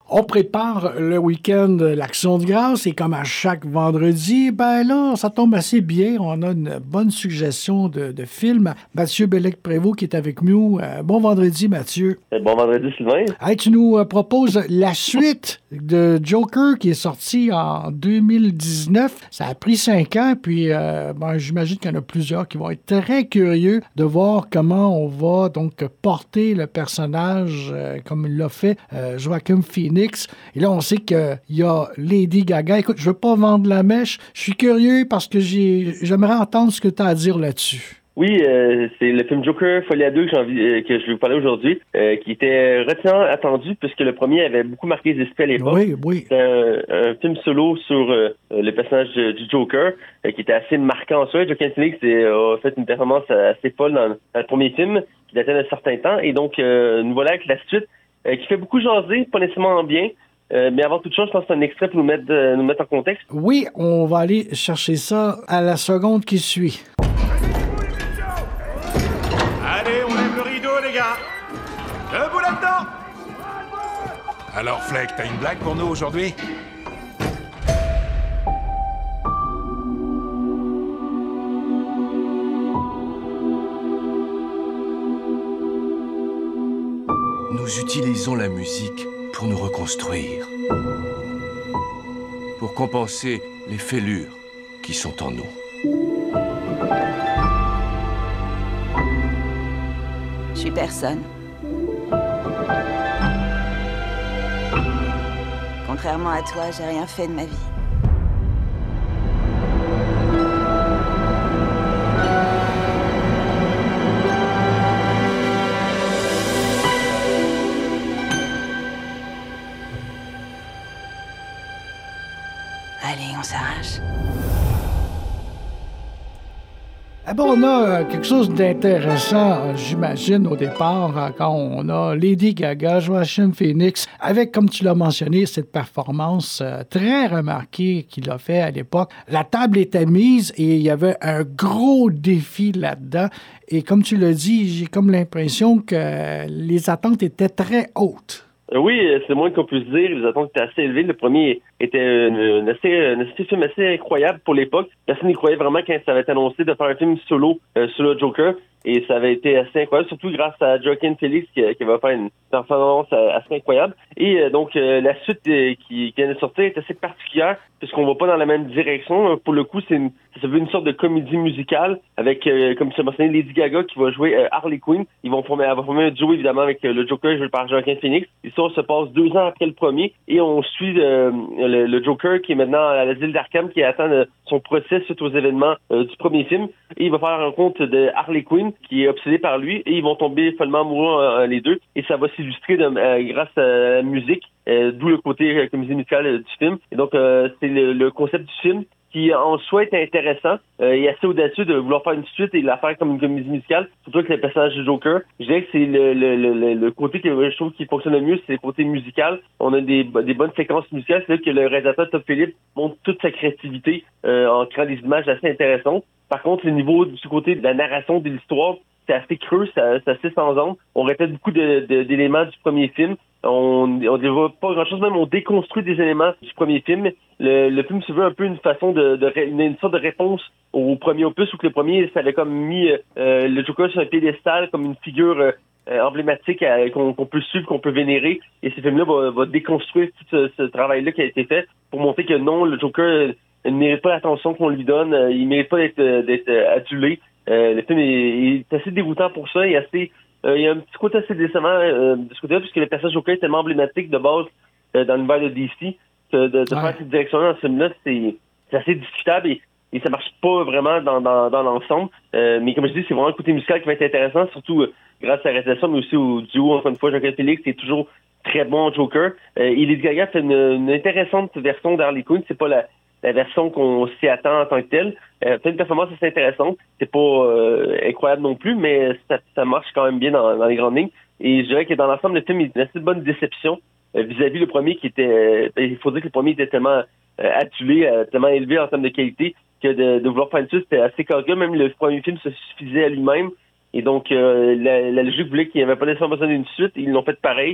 On prépare le week-end l'Action de grâce et comme à chaque vendredi, ben là, ça tombe assez bien. On a une bonne suggestion de film. Mathieu Bellec-Prévost qui est avec nous. Bon vendredi, Mathieu. Bon vendredi, Sylvain. Hey, tu nous proposes la suite de Joker qui est sorti en 2019. Ça a pris 5 ans, puis j'imagine qu'il y en a plusieurs qui vont être très curieux de voir comment on va donc porter le personnage comme il l'a fait Joaquin Phoenix. Et là, on sait qu'il y a Lady Gaga. Écoute, je veux pas vendre la mèche. Je suis curieux parce que j'aimerais entendre ce que tu as à dire là-dessus. Oui, c'est le film Joker Folie à deux que je vais vous parler aujourd'hui, qui était relativement attendu puisque le premier avait beaucoup marqué les esprits à l'époque. Oui. C'est un film solo sur le personnage du Joker qui était assez marquant en soi. Joaquin Phoenix a fait une performance assez folle dans le premier film qui datait d'un certain temps. Et donc, nous voilà avec la suite qui fait beaucoup jaser, pas nécessairement bien. Mais avant toute chose, je pense que c'est un extrait pour nous mettre en contexte. Oui, on va aller chercher ça à la seconde qui suit. Allez, on lève le rideau, les gars. Debout là-dedans. Alors, Fleck, t'as une blague pour nous aujourd'hui? Nous utilisons la musique pour nous reconstruire, pour compenser les fêlures qui sont en nous. Je suis personne. Contrairement à toi, j'ai rien fait de ma vie. Allez, on s'arrache. Eh ben, on a quelque chose d'intéressant, j'imagine, au départ, quand on a Lady Gaga, Joaquin Phoenix, avec, comme tu l'as mentionné, cette performance très remarquée qu'il a fait à l'époque. La table était mise et il y avait un gros défi là-dedans. Et comme tu l'as dit, j'ai comme l'impression que les attentes étaient très hautes. Oui, c'est le moins qu'on puisse dire. Les attentes étaient assez élevées. Le premier était un film assez incroyable pour l'époque. Personne n'y croyait vraiment quand ça avait été annoncé de faire un film solo sur le Joker. Et ça avait été assez incroyable, surtout grâce à Joaquin Phoenix qui va faire une performance assez incroyable. Et donc, la suite qui vient de sortir est assez particulière puisqu'on va pas dans la même direction. Pour le coup, ça veut une sorte de comédie musicale avec, comme tu as mentionné, Lady Gaga qui va jouer Harley Quinn. Elle va former un duo, évidemment, avec le Joker joué par Joaquin Phoenix. L'histoire se passe 2 ans après le premier et on suit le Joker qui est maintenant à l'asile d'Arkham qui attend son procès suite aux événements du premier film. Et il va faire la rencontre de Harley Quinn qui est obsédé par lui et ils vont tomber follement amoureux les deux et ça va s'illustrer grâce à la musique, d'où le côté comédie musicale du film. Et donc c'est le concept du film qui en soi est intéressant et assez audacieux de vouloir faire une suite et la faire comme une comédie musicale, surtout avec le personnage du Joker. Je dirais que c'est le côté que je trouve qui fonctionne le mieux, c'est le côté musical. On a des bonnes séquences musicales, c'est là que le réalisateur Todd Phillips montre toute sa créativité en créant des images assez intéressantes. Par contre, le niveau du côté de la narration de l'histoire, c'est assez creux, c'est assez sans ombre. On répète beaucoup d'éléments du premier film. On dévoile pas grand-chose, même on déconstruit des éléments du premier film. Le film se veut un peu une façon une sorte de réponse au premier opus, où que le premier, ça avait comme mis le Joker sur un piédestal comme une figure emblématique qu'on peut suivre, qu'on peut vénérer. Et ce film-là va déconstruire tout ce travail-là qui a été fait pour montrer que non, le Joker ne mérite pas l'attention qu'on lui donne, il mérite pas d'être adulé. Le film est assez dégoûtant pour ça, il y a un petit côté assez décevant de ce côté-là, puisque le personnage Joker est tellement emblématique de base dans l'univers de DC, que de faire cette direction-là dans ce film-là, c'est assez discutable et ça marche pas vraiment dans l'ensemble. Mais comme je dis, c'est vraiment le côté musical qui va être intéressant, surtout grâce à la réalisation, mais aussi au duo, encore une fois, Joaquin Phoenix, c'est toujours très bon Joker. Et Lady Gaga fait une intéressante version d'Harley Quinn, c'est pas la version qu'on s'y attend en tant que telle. Fait une performance assez intéressante. C'est pas incroyable non plus, mais ça marche quand même bien dans les grandes lignes. Et je dirais que dans l'ensemble, le film est une assez bonne déception vis-à-vis le premier qui était... il faut dire que le premier était tellement adulé, tellement élevé en termes de qualité que de vouloir faire une suite, c'était assez correct. Même le premier film se suffisait à lui-même. Et donc, la logique voulait qu'il n'y avait pas nécessairement besoin d'une suite. Ils l'ont fait pareil.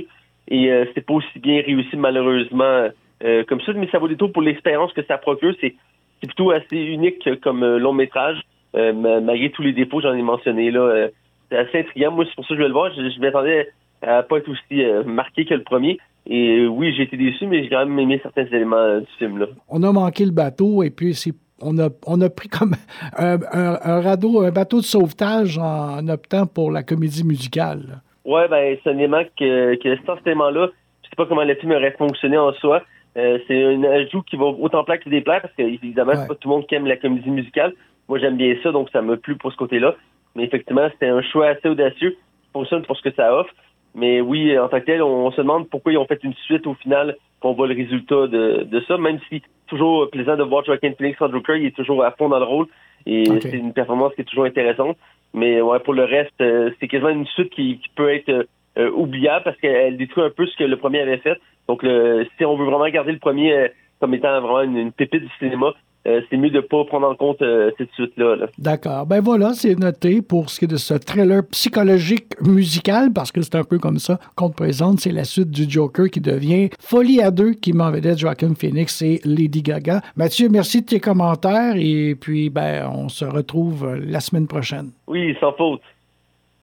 et c'est pas aussi bien réussi malheureusement comme ça, mais ça vaut des tours pour l'expérience que ça procure. C'est plutôt assez unique comme long métrage, malgré tous les défauts j'en ai mentionnés là. C'est assez intriguant. Moi, c'est pour ça que je vais le voir. Je m'attendais à pas être aussi marqué que le premier. Et oui, j'ai été déçu, mais j'ai quand même aimé certains éléments du film là. On a manqué le bateau et puis on a pris comme un bateau de sauvetage en optant pour la comédie musicale. Ouais, ben c'est un élément que sans cet élément-là, je sais pas comment le film aurait fonctionné en soi. C'est un ajout qui va autant plaire que déplaire parce que évidemment, c'est pas tout le monde qui aime la comédie musicale. Moi, j'aime bien ça, donc ça m'a plu pour ce côté-là. Mais effectivement, c'était un choix assez audacieux qui fonctionne pour ce que ça offre. Mais oui, en tant que tel, on se demande pourquoi ils ont fait une suite au final, qu'on voit le résultat de ça, même si c'est toujours plaisant de voir Joaquin Phoenix en Joker, il est toujours à fond dans le rôle et c'est une performance qui est toujours intéressante. Mais ouais, pour le reste, c'est quasiment une suite qui peut être oubliable parce qu'elle détruit un peu ce que le premier avait fait. Donc, si on veut vraiment garder le premier comme étant vraiment une pépite du cinéma, c'est mieux de ne pas prendre en compte cette suite-là. Là. D'accord. Ben voilà, c'est noté pour ce qui est de ce thriller psychologique musical, parce que c'est un peu comme ça qu'on te présente. C'est la suite du Joker qui devient Folie à deux, qui met en vedette Joaquin Phoenix et Lady Gaga. Mathieu, merci de tes commentaires et puis on se retrouve la semaine prochaine. Oui, sans faute.